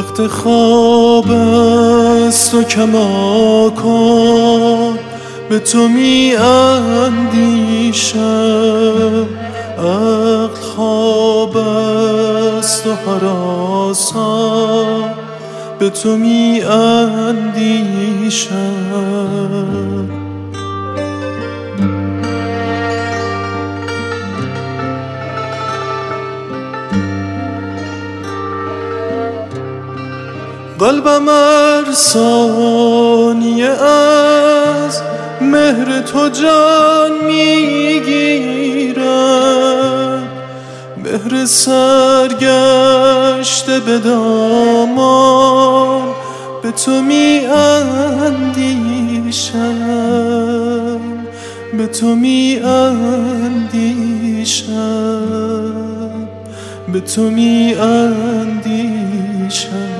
وقت خواب است و کماکان به تو می اندیشم. عقل خواب است و هراسان به تو می اندیشم. قلبم ارسانیه از مهر تو جان میگیرد. مهر سرگشته به دامان به تو می اندیشم. به تو می اندیشم. به تو می اندیشم.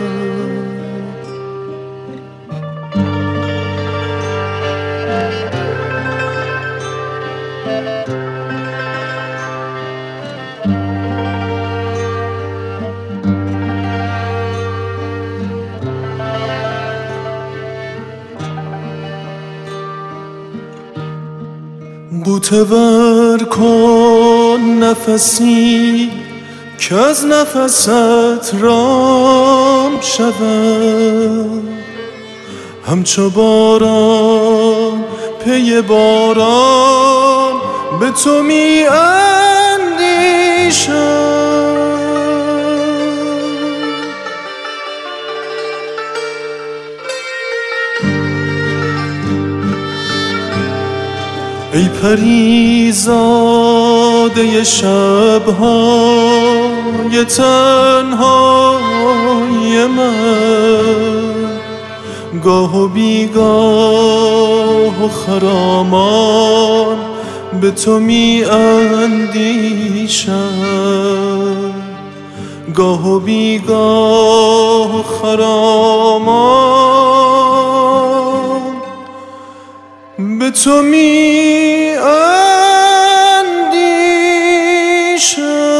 بوته ور کن نفسی که از نفست رام شود. همچو باران پی باران به تو می اندیشم. ای پریزاده شب‌های تنهای من، گاه و بیگاه و خرامان به تو می اندیشم. گاه و بیگاه و خرامان به تو می اندیشم.